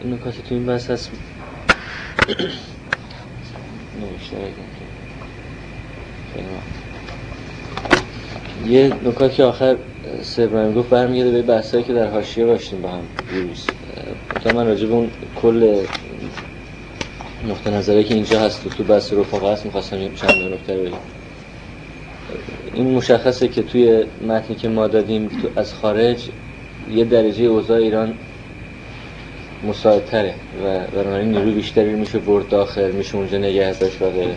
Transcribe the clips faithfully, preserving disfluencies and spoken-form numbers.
این نکاتی تو این بحث هست نوشته یه نکاتی که آخر سبرانی گفت برمیگرده به بحثایی که در حاشیه داشتیم با هم دیروز. تا من راجع به اون کل نقطه نظری که اینجا هست و تو بحث رفقا هست می‌خواستم چند نکته رو بگم. این مشخصه که توی متنی که ما دادیم تو از خارج یه درجه اوضاع ایران مساعدتره و بنابراین نیروی بیشتری میشه برد داخل، میشه اونجا نگه داشت و غیره،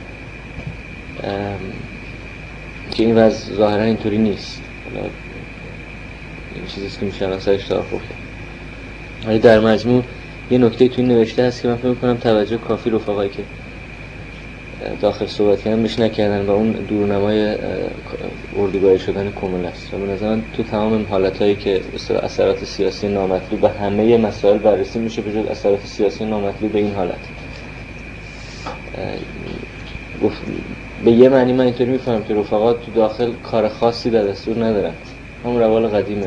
که این وضع ظاهرا اینطوری نیست. حالا این چیزیست که میشه الان سرش توافق کرد. ولی در مجموع یه نکته توی این نوشته هست که من فکر می‌کنم توجه کافی رفقایی که داخل صحبت کردن بهش نکردن و اون دورنمای اردوگاهی شدن کمول است. و به نظر من تو تمام این حالتایی که اثرات سیاسی نامطلوب به همه مسائل بررسی میشه به جز اثرات سیاسی نامطلوب به این حالت. به یه معنی من اینطوری میفهمم که رفقا تو داخل کار خاصی در دستور ندارن، همون روال قدیمه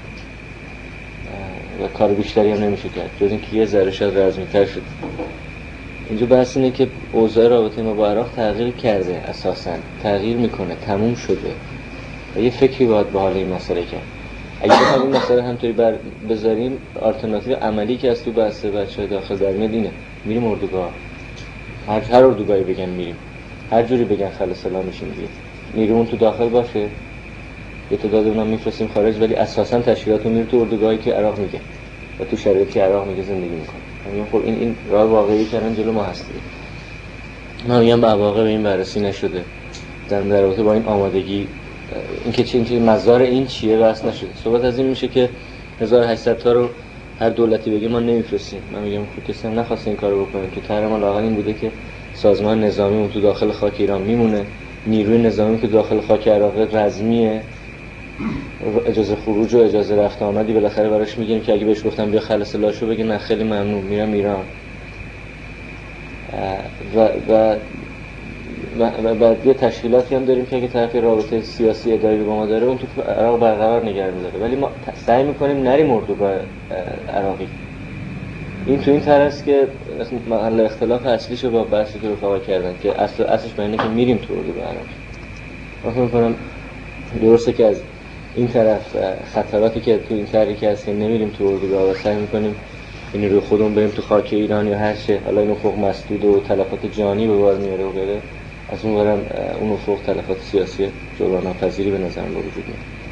و کار بیشتری هم نمیشه کرد جز اینکه یه ذره شاید رزمی‌تر شد. اینجا بحث اینه که اوضاع رابطه ما با عراق تغییر کرده، اساساً تغییر میکنه، تموم شده و یه فکری باید به حال این مسئله کرد. اگه بخوایم این مسئله همطوری بر بذاریم، آلترناتیو عملی که از تو بحث بچه‌های داخل در میاد اینه: میریم اردوگاه، هر هر اردوگاهی بگن میریم، هر جوری بگن خلاص سلام میشیم دیگه، نیرومون تو داخل باشه، یه تعداد اونم میفرستیم خارج، ولی اساساً تشکیلاتمون میره تو اردوگاهی که عراق میگه و تو شرایطی که عراق میگه زندگی میکنه. میگم خب این این راه واقعی کردن جلو ما هست دیگه. من میگم به واقع به این بررسی نشده در رابطه با این آمادگی، اینکه چه اینکه مزار این چیه بحث نشده. صحبت از این میشه که هزار و هشتصد تا رو هر دولتی بگه ما نمیفرستیم. من میگم خب کسی هم نخواسته این کارو بکنه. تو طرح ما لااقل این بوده که سازمان نظامی اون تو داخل خاک ایران میمونه، نیروی نظامی که داخل خاک عراق رزمیه، اجازه خروج و اجازه رفت آمدی بالاخره براش میگیم که اگه بهش گفتم بیا خلاص لاشو بگه نه خیلی ممنون میرم ایران. و و و بعد یه تشکیلاتی هم داریم که اگه طرف رابطه سیاسی اداری با ما داره اون تو عراق برقرار نگه می‌داره، ولی ما سعی می‌کنیم نریم اردوگاه عراقی. این تو این طرح است که محل اختلاف اصلیشو با بحثی که رفقا کردن که اصل اصلش به اینه که میریم تو اردوگاه عراقی. من فکر می‌کنم درسته که از این طرف خطراتی که تو این طریقی هست نمیریم تو اردوگاه و سعی می‌کنیم این رو خودمون بریم تو خاک ایران یا هر چه، حالا این افق مسدود و تلفات جانی به بار میاره و غیره، از اون برم اون افق تلفات سیاسی جبران ناپذیری به نظر من وجود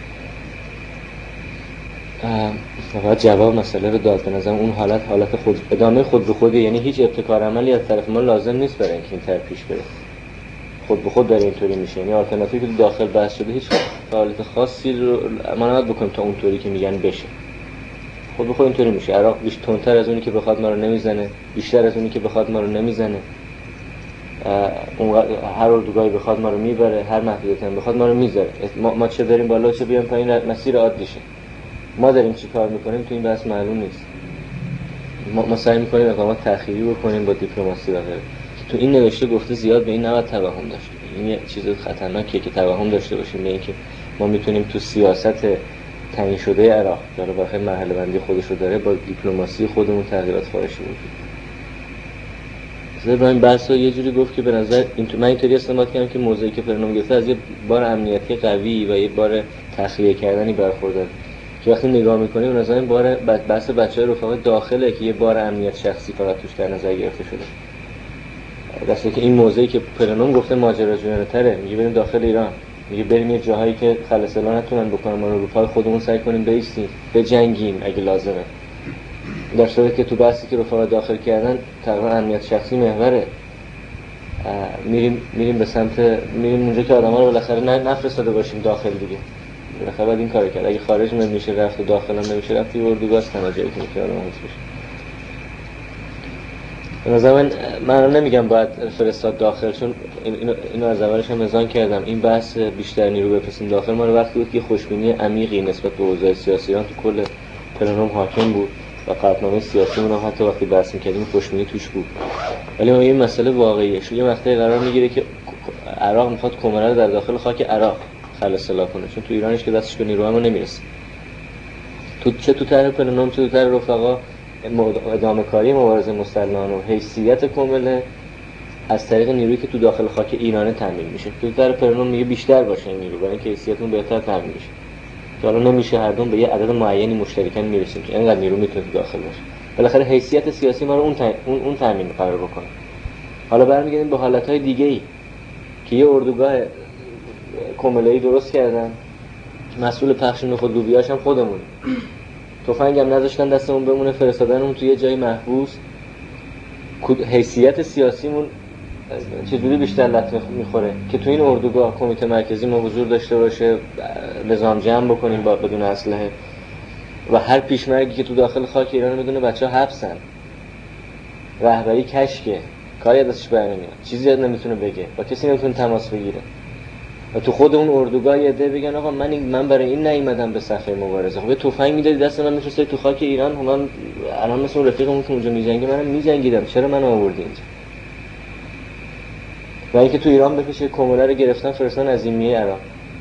میاد. فقط جواب مسئله رو داد. به نظر اون حالت حالت خود ادامه خود به خودی، یعنی هیچ ابتکار عملی از طرف ما لازم نیست برای اینکه این طرح پیش بره. خود به خود داره اینطوری میشه. یعنی آلترناتیوی که داخل بحث شده هیچ حالت خاصی رو ما نباید بکنیم تا اونطوری که میگن بشه. خود به خود اینطوری میشه. عراق بیشتر تندتر از اونی که بخواد ما رو نمیزنه، بیشتر از اونی که بخواد ما رو نمیزنه. اون هر اردوگاهی بخواد ما رو میبره، هر محدودیتی هم بخواد ما رو میذاره. ما, ما چه بریم بالا چه بیام پایین مسیر عادیشه. ما داریم چی کار میکنیم تو این بحث معلوم نیست. ما, ما سعی میکنیم اقدامات تأخیری بکنیم با دیپلماسی و غیره. تو این نوشته گفته زیاد به این نباید توهم داشت. این یه چیز خطرناکیه که توهم داشته باشیم به اینکه ما میتونیم تو سیاست تعیین شده عراق که حالا واقعا مرحله بندی خودش رو داره با دیپلماسی خودمون تغییرات خارجی وجود. مثلا این بحثا یه جوری گفت که به نظر این من اینطوری استنباط کردم که موضوعی که پرنام گفته از یه بار امنیتی قوی و یه بار تخلیه کردنی برخوردار که وقتی نگاه می‌کنیم به نظر این بار بحث بچه‌های رفقا داخله که یه بار امنیت شخصی فقط توش در نظر گرفته شده. درسته که این موضوعی که پرنام گفته ماجراجویانه تره، میگه بریم داخل ایران، میگه بریم یه جاهایی که خلسلا نتونن بکنن ما رو رو پای خودمون سعی کنیم بیستیم بجنگیم اگه لازمه. در صورتی که تو بحثی که رفقا داخل کردن تقریبا امنیت شخصی محوره، میریم میریم به سمت میریم اونجا که آدما رو بالاخره نفرستاده باشیم داخل دیگه. بالاخره باید این کارو کرد. اگه خارج نمیشه رفت و داخل هم نمیشه رفت توی اردوگاه است تنها جایی که میشه آدم حس بشه. به نظر من من نمیگم باید فرستاد داخل، چون اینو اینو از اولش هم اذعان کردم. این بحث بیشتر نیرو بفرستیم داخل ما رو وقتی بود که خوشبینی عمیقی نسبت به اوضاع سیاسی ایران تو کل پلنوم حاکم بود و قطعنامه سیاسی اون هم حتی وقتی بحث می‌کردیم خوشبینی توش بود. ولی ما این مسئله واقعیه. شو یه وقتی قرار میگیره که عراق میخواد کمره رو در داخل خاک عراق خلاص الا کنه، چون تو ایرانش که دستش به نیروها نمیرسه. تو چه تو طرح پلنوم چه تو طرح رفقا ادامه کاری مبارزه مسلحانه و حیثیت کمله از طریق نیرویی که تو داخل خاک ایران تامین میشه. تو در پرنون میگه بیشتر باشه این نیرو برای اینکه حیثیتمون بهتر تامین میشه. که حالا نمیشه هر دوم به یه عدد معینی مشترکاً میرسیم که اینقدر نیرو میتونه تو داخل باشه. بالاخره حیثیت سیاسی ما رو اون تا... اون اون تامین قرار بکنه. حالا برمیگردیم به حالتهای دیگه‌ای که یه اردوگاه کمله‌ای درست کردن که مسئول پخش نخود لوبیاش هم خودمون. تفنگ هم نذاشتن دستمون بمونه، فرستادنمون توی یه جای محبوس. حیثیت سیاسیمون چجوری بیشتر لطمه میخوره که تو این اردوگاه کمیته مرکزی ما حضور داشته باشه، نظام جمع بکنیم با بدون اسلحه و هر پیشمرگی که تو داخل خاک ایران میدونه بچه‌ها حبسن، رهبری کشکه، کاری ازش برنمیاد، چیزی نمیتونه بگه، با کسی نمیتونه تماس بگیره و تو خود اون اردوگاه یه ده بگن آقا من من برای این نیومدم به صفحه مبارزه. خب تفنگ میدادی دست من میشسته تو خاک ایران، من الان مثل اون رفیقمون که اونجا میجنگه منم میجنگیدم، چرا منو آوردی اینجا؟ و اینکه تو ایران بکشه کموله رو گرفتن فرستادن عظیمیه عراق.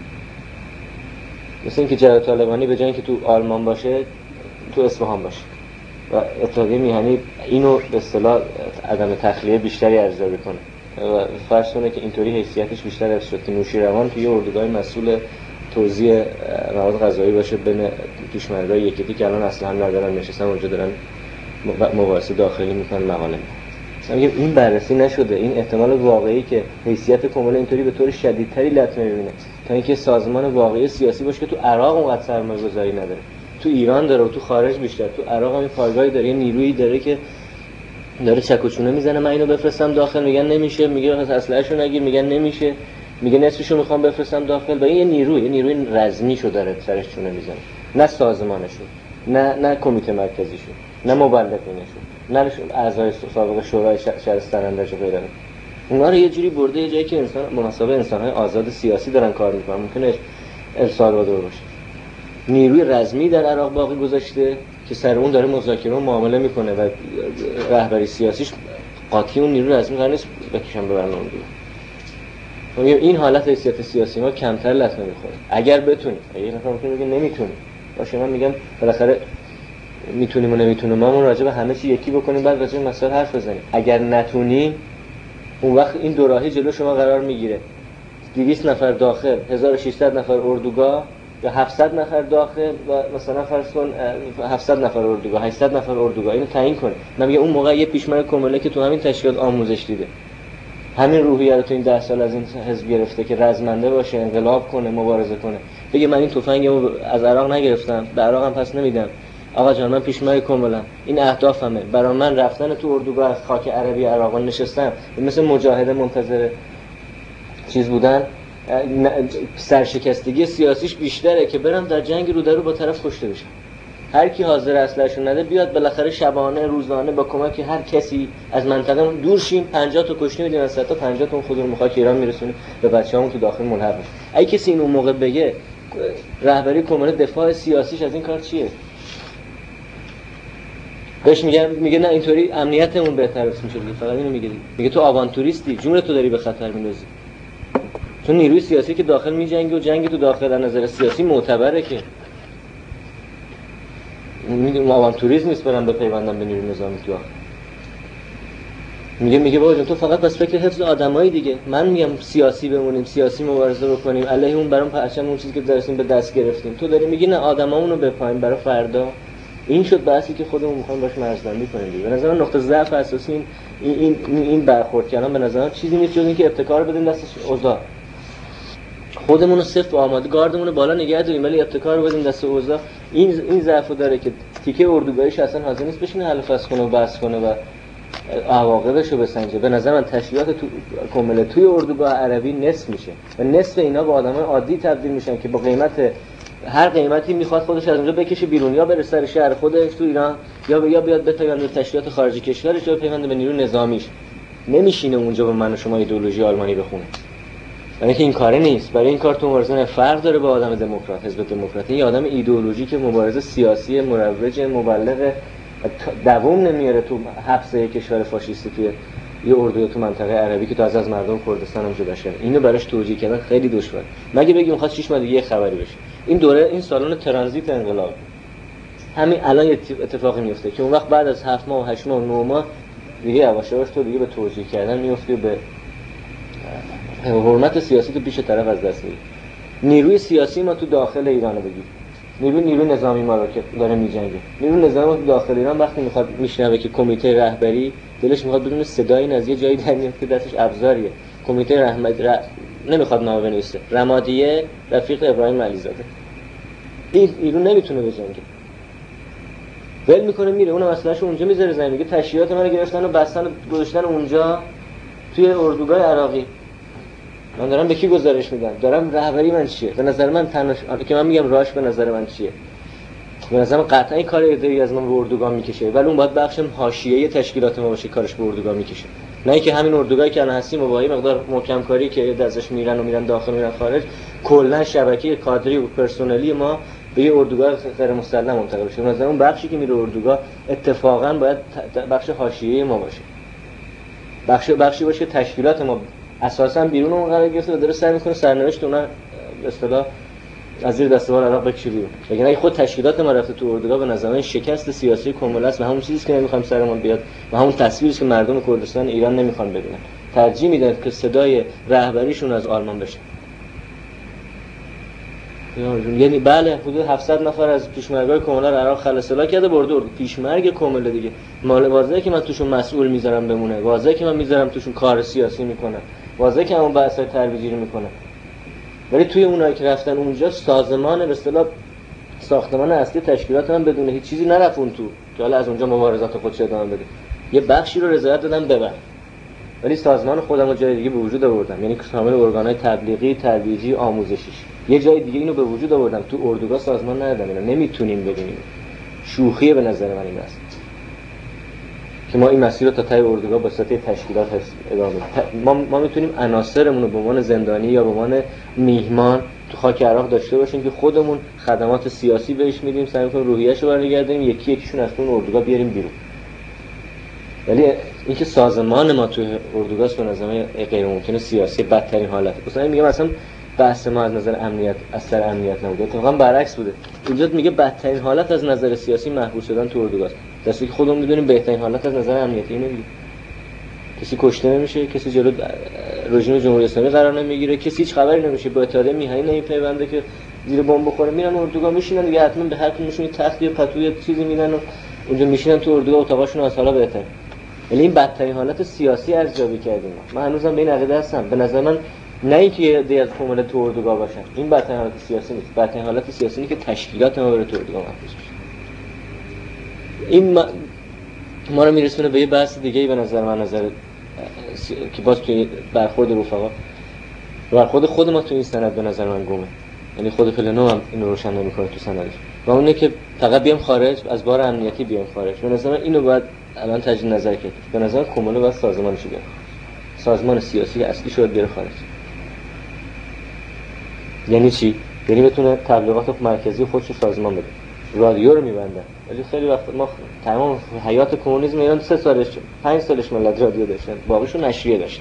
مثل اینکه جبهه طالبانی به جای اینکه تو آلمان باشه تو اصفهان باشه و اتحادیه میهنی اینو به اصطلاح عدم تخلیه بیشتری ارزیابی کنه و فرض کنه که اینطوری حیثیتش بیشتر افزایش شد که نوشیروان توی اردوگاه مسئول توزیع مواد غذایی باشه بین پیشمردهای یکی که الان اصلا هم ندارن، نشستن اونجا دارن مباحثه داخلی میکنن، مقاله میگم این بررسی نشده. این احتمال واقعی که حیثیت کمال اینطوری به طور شدیدتری لطمه ببینه تا اینکه سازمان واقعی سیاسی باشه که تو عراق اونقدر سرمایه‌گذاری نداره، تو ایران داره و تو خارج بیشتر، تو عراق هم پایگاهی داره، یه نیرویی داره که داره چک و چونه میزنه من اینو بفرستم داخل، میگن نمیشه، میگه اسلحه‌شو نگیر، میگن نمیشه، میگه نصفشو میخوام بفرستم داخل. و این یه نیروی یه نیروی رزمیشو داره سرش چونه میزنه، نه سازمانشو، نه نه کمیته مرکزیشو، نه مبلغینشو، نه اعضای سابق شورای شهر سرندج و غیره. اونا رو یه جوری برده یه جایی که انسان مناسبه انسان‌های آزاد سیاسی دارن کار میکنن، ممکنه السالوادور باشه. نیروی رزمی در عراق باقی گذاشته که سر اون داره مذاکره و معامله میکنه و رهبری سیاسیش قاطی اون نیروی رزمی قرار نیست بکشن ببرن اون دیگه. این حالت حیثیت سیاسی ما کمتر لطمه میخوره اگر بتونیم. اگه نفر ممکنه بگه نمیتونیم، باشه من میگم بالاخره میتونیم و نمیتونیم ما راجع به همه چی یکی بکنیم بعد راجع به مسائل حرف بزنیم. اگر نتونیم اون وقت این دو راهی جلو شما قرار میگیره، دویست نفر داخل، هزار و ششصد نفر اردوگاه، یا هفتصد نفر داخل و مثلا فرض کن هفتصد نفر اردوگاه، هشتصد نفر اردوگاه. اینو تعیین کنه. من میگم اون موقع یه پیشمرد کمله که تو همین تشکیلات آموزش دیده، همین روحیه رو تو این ده سال از این حزب گرفته که رزمنده باشه، انقلاب کنه، مبارزه کنه، بگه من این تفنگمو از عراق نگرفتم، به عراق هم پس نمیدم. آقا جان من پیشمرد کملم، این اهدافمه، برای من رفتن تو اردوگاه از خاک عربی عراق نشستم مثل مجاهده منتظر چیز بودن، سرشکستگی سیاسیش بیشتره که برم در جنگ رو در رو با طرف کشته بشم. هر کی حاضر اسلحه‌شو نده بیاد بالاخره شبانه روزانه با کمک هر کسی از منطقه دور شیم، پنجاه تا کشته میدیم از صد تا پنجاه تا خودمون میخواد که ایران میرسونه به بچه‌هامون تو داخل ملحق بشه. اگه کسی این اون موقع بگه رهبری کمونه دفاع سیاسیش از این کار چیه؟ بهش میگن میگه نه اینطوری امنیتمون بهتر میشه دیگه. فقط اینو میگه میگه تو آوانتوریستی، جون تو داری به خطر میندازی. چون نیروی سیاسی که داخل میجنگه و جنگ تو داخل از نظر سیاسی معتبره که میگه آوانتوریسم نیست برام به پیوندم به نیروی نظامی تو. میگه میگه بابا تو فقط بس فکر حفظ آدمایی دیگه. من میگم سیاسی بمونیم، سیاسی مبارزه بکنیم، علیه اون برام پرچم اون چیزی که درسیم به دست گرفتیم. تو داری میگی نه آدمامون رو بپاییم برای فردا. این شد بحثی که خودمون میخوایم باش مرزبندی کنیم دیگه. به نظر من نقطه ضعف اساسی این این این, این برخورد کردن به نظر من چیزی نیست جز اینکه ابتکار بدیم دست اوضاع. خودمون رو صفر آماده گاردمون رو بالا نگه داریم ولی ابتکار رو بدیم دست اوضاع. این این ضعفو داره که تیکه اردوگاهیش اصلا حاضر نیست بشینه حل فصل کنه و بحث کنه و عواقبش رو بسنجه. به نظر من تشکیلات تو کامل توی اردوگاه عربی نصف میشه و نصف اینا با آدمای عادی تبدیل میشن که با قیمت هر قیمتی میخواد خودش از اونجا بکشه بیرون، یا بره سر شهر خودش تو ایران یا یا بیاد بپیونده به تشکیلات خارجی کشورش یا بپیونده به نیروی نظامیش. نمیشینه اونجا به من و شما ایدئولوژی آلمانی بخونه. یعنی که این کاره نیست. برای این کار تو مبارزه فرق داره با آدم دموکرات. حزب دموکرات یه آدم ایدئولوژی که مبارزه سیاسی مروج مبلغ دوام نمیاره تو حبس کشور فاشیستی توی یه اردوی تو منطقه عربی که تو از از مردم کردستان هم جدا شده. اینو براش توجیه کردن خیلی دشواره. مگه بگیم می‌خواد شش ماه دیگه خبری بشه. این دوره این سالن ترانزیت انقلاب همین الان اتفاقی میفته که اون وقت بعد از هفت ماه و هشت ماه و نه ماه دیگه یواش یواش تو دیگه به توجیه کردن میفتی و به حرمت سیاسی تو پیش طرف از دست میدی. نیروی سیاسی ما تو داخل ایران بگیر، نیروی نیروی نظامی ما رو که داره میجنگه، نیروی نظامی ما تو داخل ایران وقتی میخواد میشنوه که کمیته رهبری دلش میخواد بدون صدای از یه جایی در میاد که دستش ابزاریه، کمیته رحمت ر... نمیخواد نامه بنویسه، رمادیه رفیق ابراهیم علیزاده، این ایران نمیتونه بجنگه، ول میکنه میره، اونم اصلاش اونجا میذاره زمین، میگه تشکیلات منو گرفتن و بستن و گذاشتن اونجا توی اردوگاه عراقی. من دارم به کی گزارش میدم؟ دارم رهبری من چیه؟ به نظر من تنش که من میگم راش به نظر من چیه؟ به نظر من قطعا این کار ایده از من به اردوگاه میکشه، ولی اون باید بخش حاشیه‌ای تشکیلات ما باشه کارش به اردوگاه میکشه، نه اینکه همین اردوگاهی که الان هستیم و با این مقدار محکم کاری که ازش میرن و میرن داخل میرن خارج، کلا شبکه کادری و پرسنلی ما به یه اردوگاه غیر مسلم منتقل بشه. به نظر اون بخشی که میره اردوگاه اتفاقا باید بخش حاشیه‌ای ما باشه، بخش بخشی باشه که تشکیلات ما اساسا بیرون اون قرار گرفته و داره سعی میکنه سرنوشت اونا به اصطلاح از زیر دسته‌بال عراق بکشه بیرون. اگر اگه خود تشکیلات ما رفته تو اردوگاه، به نظر من شکست سیاسی کامل است و همون چیزی که نمیخوایم سرمون بیاد و همون تصویری که مردم کردستان ایران نمیخوان ببینن. ترجیح میدن که صدای رهبریشون از آلمان بشه. یعنی بله حدود هفتصد نفر از پیشمرگای کمونال عراق خلاص اعلام کرده برده اردو. پیشمرگ کامل دیگه مال واضحه که من توشون مسئول میذارم بمونه، واضحه که من میذارم توشون کار سیاسی میکنه، واضحه که همون بحثای ترویجی رو میکنه. ولی توی اونایی که رفتن اونجا سازمان به اصطلاح ساختمان اصلی تشکیلات هم بدون هیچ چیزی نرفتون تو که حالا از اونجا مبارزات خودش ادامه بده. یه بخشی رو رضایت دادم ببر، ولی سازمان خودم رو جای دیگه به وجود آوردم، یعنی کامل ارگان‌های تبلیغی، ترویجی، آموزشیش یه جای دیگه اینو به وجود آوردم. تو اردوگاه سازمان ندادم. اینا نمیتونیم ببینیم. شوخیه به نظر من این است که ما این مسیر رو تا ته اردوگاه با سطح تشکیلات ادامه بدیم. ما ما میتونیم عناصرمون رو به عنوان زندانی یا به عنوان میهمان تو خاک عراق داشته باشیم که خودمون خدمات سیاسی بهش میدیم، سعی می‌کنیم روحیه‌شو برگردونیم، یکی یکیشون از اون اردوگاه بیاریم بیرون. ولی اینکه سازمان ما توی اردوگاه به نظر من غیر ممکنه سیاسی بدترین حالت. مثلا میگم مثلا بحث ما از نظر امنیت از سر امنیت نبوده، اتفاقا برعکس بوده. اینجا میگه بدترین حالت از نظر سیاسی محبوس شدن تو اردوگاه، درسته که خودمون میدونیم بهترین حالت از نظر امنیتی اینه دیگه. کسی کشته نمیشه، کسی جلو رژیم جمهوری اسلامی قرار نمیگیره، کسی هیچ خبری نمیشه، با اتحادیه میهنی نمیپیونده که زیر بمب بخوره، میرن اردوگاه میشینن دیگه، حتما به هر کدومشون تخت یا پتو یا چیزی میدن و اونجا میشینن تو اردوگاه، اتاقاشون از حالا بهتر. ولی این بدترین حالت سیاسی ارزیابی کردیم. من هنوزم به این عقیده هستم. به نظر من نه اینکه یه عده از کمل تو اردوگاه باشن، این بدترین حالت سیاسی نیست. بدترین حالت سیاسی اینه که تشکیلات ما بره تو اردوگاه محبوس بشه. این ما, ما رو میرسونه به یه بحث دیگه‌ای به نظر من، نظر سی... که باز توی برخورد رفقا برخورد خود ما تو این سند به نظر من گمه. یعنی خود پلنو هم اینو روشن نمی‌کنه تو سندش. و اونه که فقط بیام خارج، از بار امنیتی بیام خارج. به نظر من اینو باید الان تجدید نظر کرد. به نظر کمال باید سازمانش بیاره. سازمان سیاسی اصلی شد بیاره خارج. یعنی چی؟ یعنی بتونه تبلیغات مرکزی خودش رو سازمان بده. رادیو رو میبندن. ولی خیلی وقت ما تمام حیات کمونیسم ایران سه سالش پنج سالش ملت رادیو داشتن، باقیشون نشریه داشتن.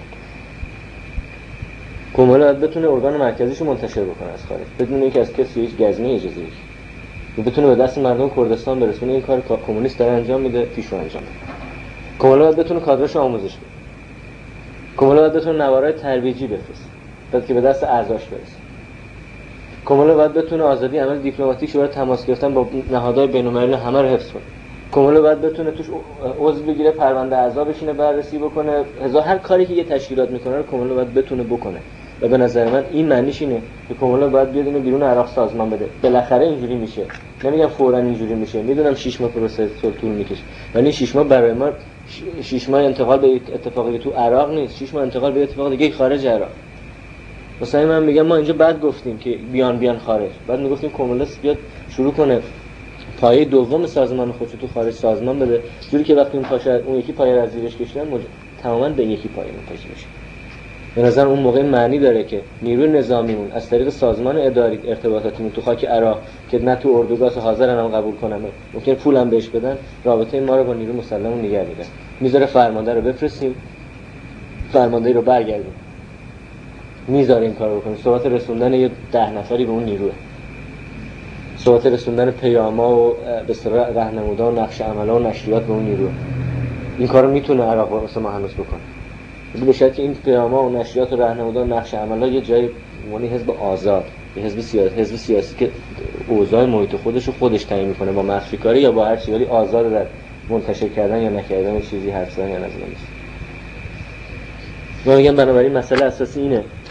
کمال باید بتونه ارگان مرکزیش رو منتشر بکنه از خارج، بدون اینکه از کسی هیچ گزمه اجازه بگیره. و بتونه به دست مردم کردستان برسونه. این کار کمونیست داره انجام میده، پیشو انجام میده. کمال باید بتونه کادرش آموزش بده. کمال باید بتونه نوارای ترویجی بفرسته تا که به دست اعضاش برسه. کمال باید بتونه آزادی عمل دیپلماتیک رو تماس گرفتن با نهادهای بین‌المللی همه رو حفظ کنه. کمال باید بتونه توش عضو بگیره، پرونده اعضا بشینه بررسی بکنه، هزار هر کاری که یه تشکیلات میکنه رو کمال باید بتونه بکنه. و به نظر من این معنیش اینه که کمال باید بیاد اینو بیرون عراق سازمان بده. بالاخره اینجوری میشه. نمیگم فوراً اینجوری میشه. میدونم شش ماه پروسه طول میکشه. ولی شش ماه برای ما شش ماه انتقال به اتفاقی تو عراق نیست. شش ماه انتقال به اتفاق دیگه خارج عراق. مثلا من میگم ما اینجا بعد گفتیم که بیان بیان خارج. بعد میگفتیم کمونیست بیاد شروع کنه پایه دوم سازمان خودش تو خارج سازمان بده. جوری که وقتی اون پاشه اون یکی پایه از زیرش کشیدن مج... تماما به یکی پایه منتهی میشه. به نظر اون موقع معنی داره که نیروی نظامیمون از طریق سازمان اداری ارتباطاتیمون تو خاک عراق که نه تو اردوگاه حاضرن هم قبول کنن، ممکن پولم بهش بدن، رابطه ما رو با نیروی مسلحمون نگه می‌دارن. میذاره فرمانده رو بفرستیم، فرمانده رو برگردیم. میذاره این کارو بکنه. صحبت رسوندن یه ده نفری به اون نیروه. صحبت رسوندن پیاما و به اصطلاح راهنمودان و نقش عملا و نشریات به اون نیرو، این کارو میتونه عراق واسه ما هنوز بکنه. به شرطی که این پیاما و نشریات و راهنمودان و نقش عملا یه جای مونی حزب آزاد، یه حزب سیاسی، حزب سیاسی که اوضاع محیط خودش رو خودش تعیین میکنه با مخفی کاری یا با هر چیزی، ولی آزاد در منتشر کردن یا نکردن چیزی حرف زدن یا نزدن. من میگم بنابراین مسئله اساسی اینه